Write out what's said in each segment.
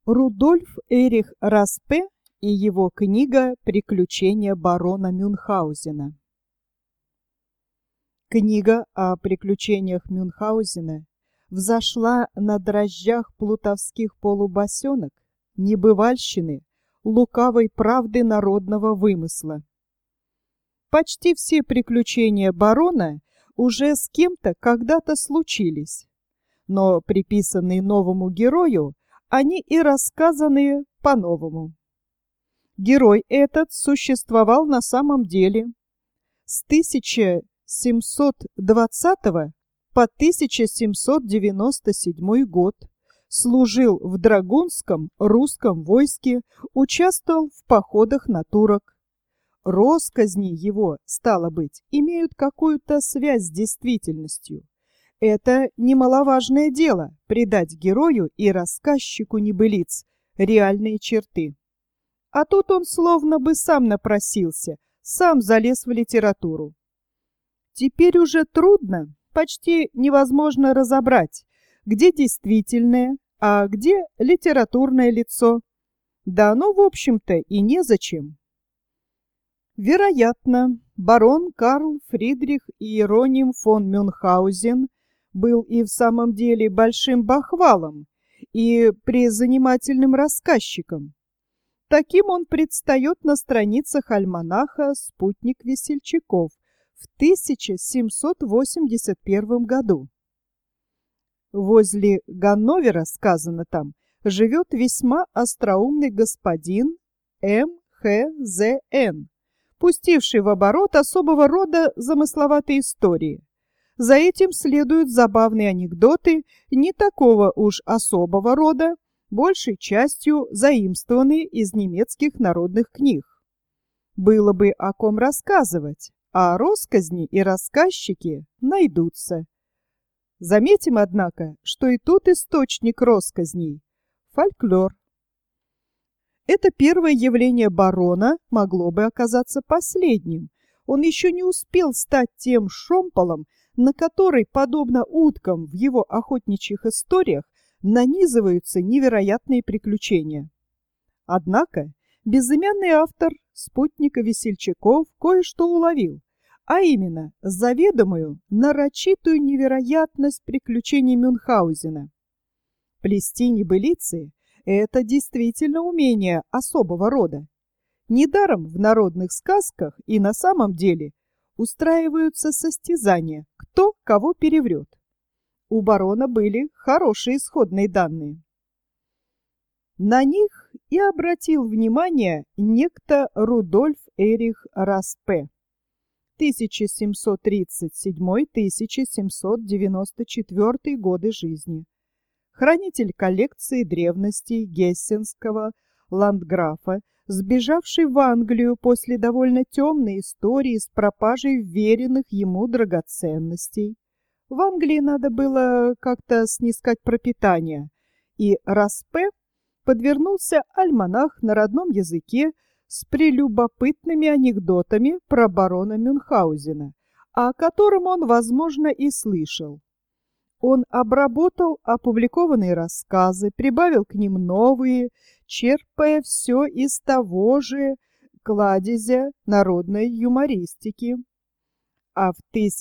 Рудольф Эрих Распе и его книга «Приключения барона Мюнхгаузена». Книга о приключениях Мюнхгаузена взошла на дрожжах плутовских полубасенок, небывальщины, лукавой правды народного вымысла. Почти все приключения барона уже с кем-то когда-то случились, но приписанные новому герою, они и рассказаны по-новому. Герой этот существовал на самом деле. С 1720 по 1797 год служил в драгунском русском войске, участвовал в походах на турок. Россказни его, стало быть, имеют какую-то связь с действительностью. Это немаловажное дело — придать герою и рассказчику небылиц реальные черты. А тут он словно бы сам напросился, сам залез в литературу. Теперь уже трудно, почти невозможно разобрать, где действительное, а где литературное лицо. Да оно, в общем-то, и незачем. Вероятно, барон Карл Фридрих Иероним фон Мюнхгаузен был и в самом деле большим бахвалом и призанимательным рассказчиком. Таким он предстает на страницах альманаха «Спутник весельчаков» в 1781 году. Возле Ганновера, сказано там, живет весьма остроумный господин М.Х.З.Н., пустивший в оборот особого рода замысловатые истории. За этим следуют забавные анекдоты не такого уж особого рода, большей частью заимствованные из немецких народных книг. Было бы о ком рассказывать, а россказни и рассказчики найдутся. Заметим, однако, что и тут источник россказней – фольклор. Это первое явление барона могло бы оказаться последним. Он еще не успел стать тем шомполом, на который, подобно уткам в его охотничьих историях, нанизываются невероятные приключения. Однако безымянный автор «Спутника весельчаков» кое-что уловил, а именно заведомую, нарочитую невероятность приключений Мюнхгаузена. Плести небылицы – это действительно умение особого рода. Недаром в народных сказках и на самом деле устраиваются состязания, кто кого переврет. У барона были хорошие исходные данные. На них и обратил внимание некто Рудольф Эрих Распе, 1737-1794 годы жизни, хранитель коллекции древностей гессенского ландграфа, сбежавший в Англию после довольно темной истории с пропажей вверенных ему драгоценностей. В Англии надо было как-то снискать пропитание, и Распе подвернулся альманах на родном языке с прелюбопытными анекдотами про барона Мюнхгаузена, о котором он, возможно, и слышал. Он обработал опубликованные рассказы, прибавил к ним новые, черпая все из того же кладезя народной юмористики. А в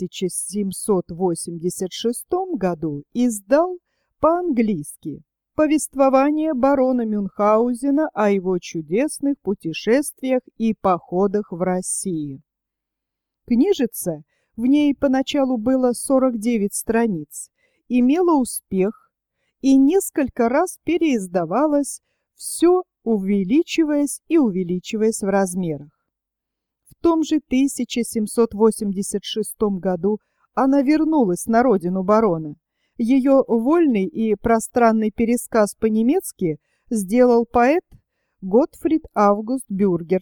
1786 году издал по-английски повествование барона Мюнхгаузена о его чудесных путешествиях и походах в России. Книжица, в ней поначалу было 49 страниц, имела успех и несколько раз переиздавалась, все увеличиваясь и увеличиваясь в размерах. В том же 1786 году она вернулась на родину барона. Ее вольный и пространный пересказ по-немецки сделал поэт Готфрид Август Бюргер,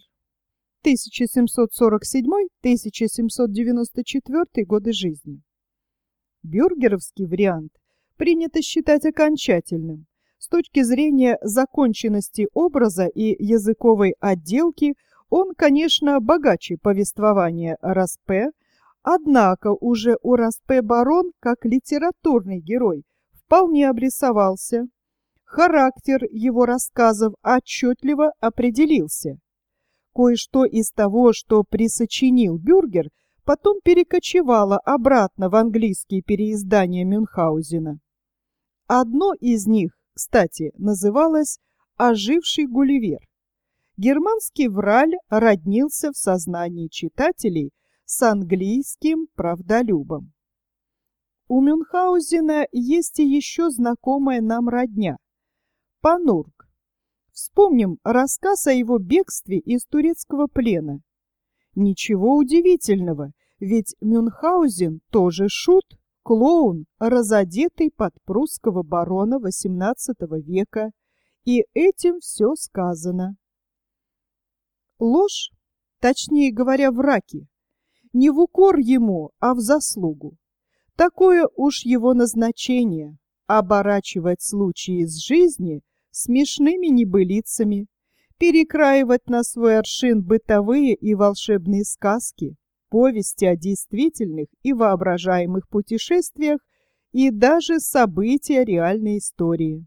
1747-1794 годы жизни. Бюргеровский вариант принято считать окончательным. С точки зрения законченности образа и языковой отделки он, конечно, богаче повествования Распе, однако уже у Распе барон, как литературный герой, вполне обрисовался. Характер его рассказов отчетливо определился. Кое-что из того, что присочинил Бюргер, потом перекочевало обратно в английские переиздания Мюнхгаузена. Одно из них, кстати, называлось «Оживший Гулливер». Германский враль роднился в сознании читателей с английским правдолюбом. У Мюнхгаузена есть и еще знакомая нам родня – Панург. Вспомним рассказ о его бегстве из турецкого плена. Ничего удивительного, ведь Мюнхгаузен тоже шут, клоун, разодетый под прусского барона XVIII века, и этим все сказано. Ложь, точнее говоря, враки, не в укор ему, а в заслугу. Такое уж его назначение – оборачивать случаи из жизни смешными небылицами, перекраивать на свой аршин бытовые и волшебные сказки, повести о действительных и воображаемых путешествиях и даже события реальной истории.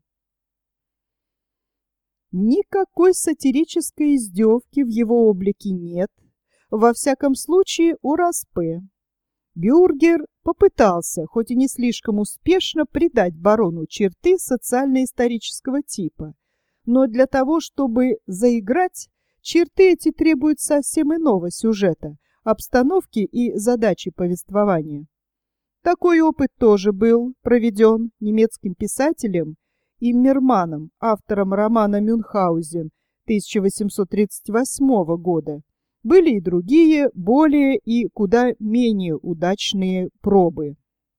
Никакой сатирической издевки в его облике нет, во всяком случае у Распе. Бюргер попытался, хоть и не слишком успешно, придать барону черты социально-исторического типа, но для того, чтобы заиграть, черты эти требуют совсем иного сюжета, обстановки и задачи повествования. Такой опыт тоже был проведен немецким писателем Иммерманом, автором романа «Мюнхгаузен» 1838 года. Были и другие, более и куда менее удачные пробы.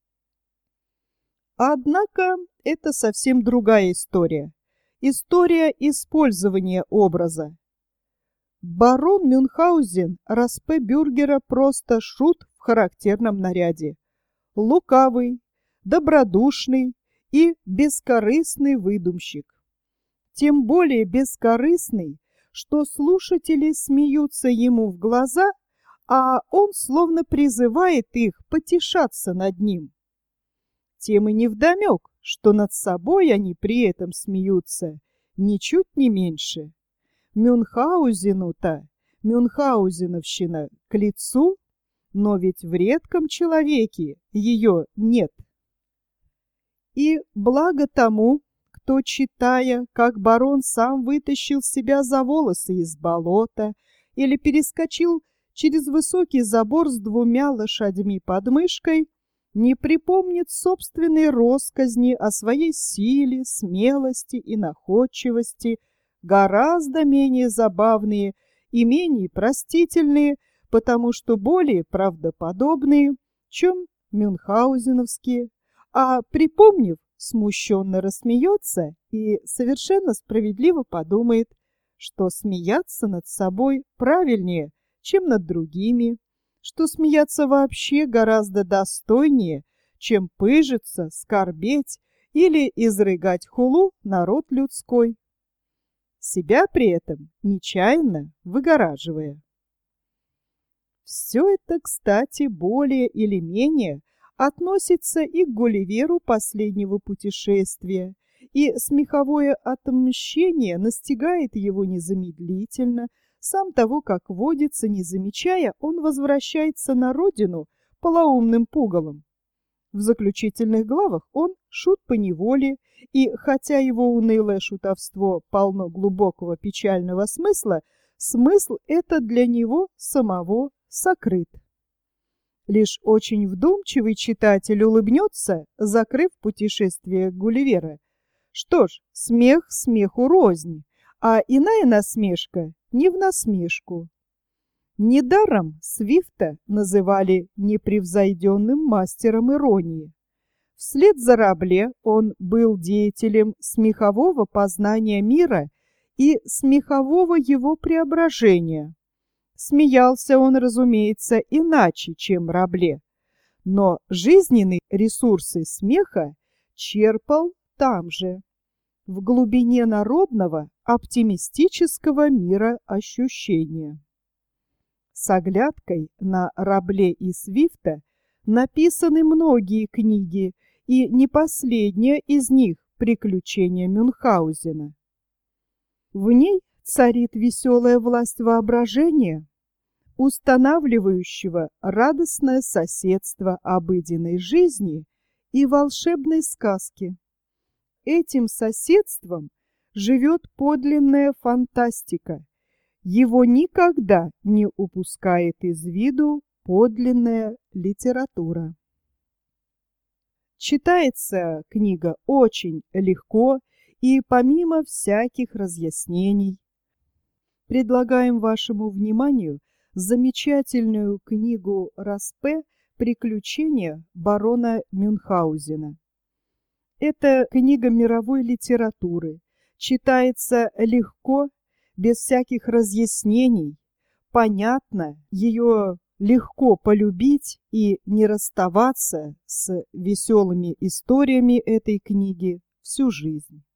Однако это совсем другая история. История использования образа. Барон Мюнхгаузен Распе Бюргера просто шут в характерном наряде. Лукавый, добродушный и бескорыстный выдумщик. Тем более бескорыстный, что слушатели смеются ему в глаза, а он словно призывает их потешаться над ним. Тем и невдомек, что над собой они при этом смеются ничуть не меньше. Мюнхгаузену-то мюнхгаузеновщина к лицу, но ведь в редком человеке ее нет. И благо тому, кто, читая, как барон сам вытащил себя за волосы из болота или перескочил через высокий забор с 2 лошадьми под мышкой, не припомнит собственной россказни о своей силе, смелости и находчивости, гораздо менее забавные и менее простительные, потому что более правдоподобные, чем мюнхгаузеновские, а припомнив, смущенно рассмеется и совершенно справедливо подумает, что смеяться над собой правильнее, чем над другими, что смеяться вообще гораздо достойнее, чем пыжиться, скорбеть или изрыгать хулу на род людской, себя при этом нечаянно выгораживая. Все это, кстати, более или менее относится и к Гулливеру последнего путешествия, и смеховое отмщение настигает его незамедлительно, сам того, как водится, не замечая, он возвращается на родину полоумным пугалом. В заключительных главах он шут поневоле, и хотя его унылое шутовство полно глубокого печального смысла, смысл этот для него самого сокрыт. Лишь очень вдумчивый читатель улыбнется, закрыв путешествие Гулливера. Что ж, смех смеху рознь, а иная насмешка не в насмешку. Недаром Свифта называли непревзойденным мастером иронии. Вслед за Рабле он был деятелем смехового познания мира и смехового его преображения. Смеялся он, разумеется, иначе, чем Рабле, но жизненные ресурсы смеха черпал там же, в глубине народного оптимистического мира ощущения. С оглядкой на Рабле и Свифта написаны многие книги, и не последняя из них «Приключения Мюнхгаузена». В ней царит веселая власть воображения, устанавливающего радостное соседство обыденной жизни и волшебной сказки. Этим соседством живет подлинная фантастика. Его никогда не упускает из виду подлинная литература. Читается книга очень легко и помимо всяких разъяснений. Предлагаем вашему вниманию замечательную книгу Распе «Приключения барона Мюнхгаузена». Это книга мировой литературы, читается легко, без всяких разъяснений, понятно, ее легко полюбить и не расставаться с веселыми историями этой книги всю жизнь.